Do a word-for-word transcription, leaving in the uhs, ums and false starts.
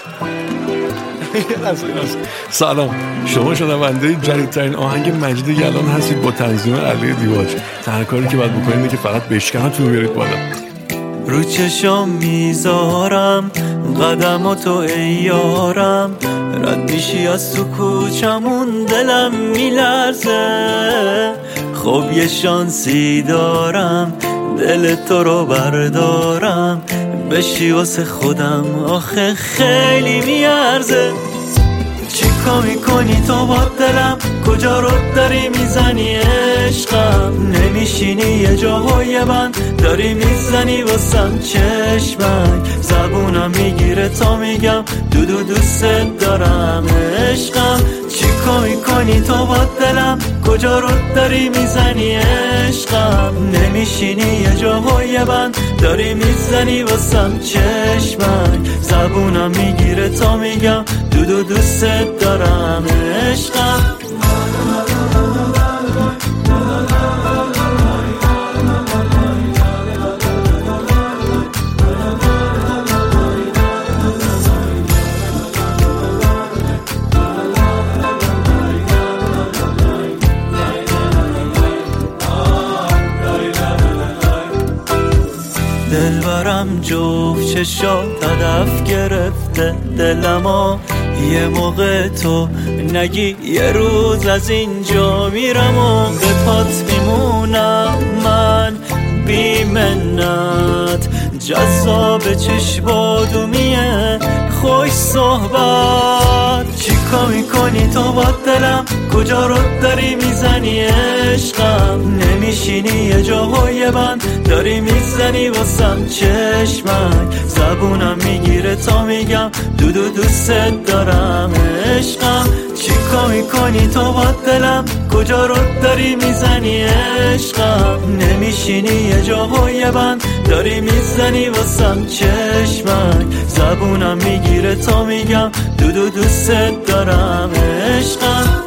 سلام، شما شنونده جدیدترین آهنگ مجید یلان هستید با تنظیم علی دیواج. تنها کاری که باید بکنید اینه که فقط بشکنتون بیارید بالا. رو چشم میذارم قدماتو ای یارم، رد میشی از تو کوچمون دلم میلرزه. خب یه شانسی دارم دل تو رو بردارم، بشی واسه خودم آخه خیلی میارزه. چیکار میکنی تو با دلم، کجا رو داری میزنی عشقم، نمیشینی یه جاهای من داری میزنی واسم چشمک، زبونم میگیره تا میگم دودو دوست دارم عشقم. چیکار میکنی تو با دلم، کجا رو داری میزنی عشقم، نمیشینی یه جاهای من داری میزنی واسم چشمک، زبونم میگیره تا میگم دودو دوست دارم عشقم. دلبرم جفت چشات هدف گرفته دلمو، یه موقع تو نگی یه روز از اینجا میرم و به پات میمونم من بی منت. جذاب چشمادومیه خوش صحبت، چیکار میکنی تو با دلم، کجا رو داری میزنی عشقم، نمیشینی یه جاهای من داری میزنی واسم چشمک، زبونم میگیره تا میگم دودو دوست دارم عشقم. چیکار میکنی تو با دلم، کجا رو داری میزنی عشقم، نمیشینی یه جاهای من داری میزنی واسم چشمک، زبونم میگیره تا میگم دودو دوست دارم عشقم.